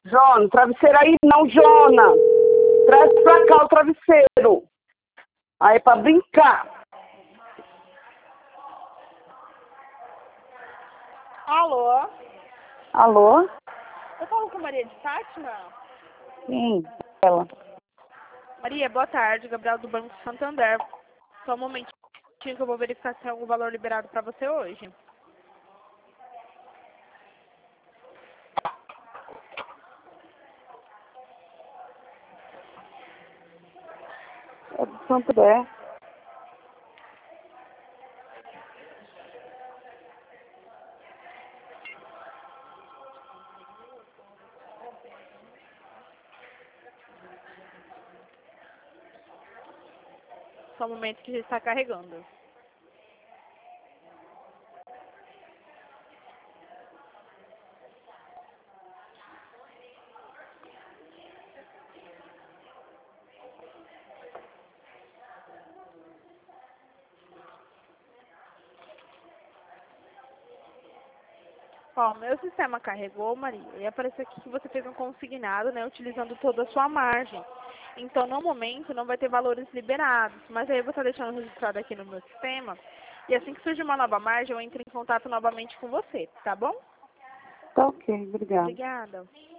Jona, travesseiro aí não, Jona. Traz pra cá o travesseiro. Aí, pra brincar. Alô? Alô? Eu falo com a Maria de Fátima? Sim, ela. Maria, boa tarde. Gabriel do Banco Santander. Só um momentinho que eu vou verificar se tem algum valor liberado para você hoje. É do Santander. Só um momento que já está carregando. Ó, meu sistema carregou, Maria, e apareceu aqui que você fez um consignado, né, utilizando toda a sua margem. Então, no momento, não vai ter valores liberados, mas aí eu vou estar deixando registrado aqui no meu sistema, e assim que surgir uma nova margem, eu entro em contato novamente com você, tá bom? Tá ok, obrigada. Obrigada.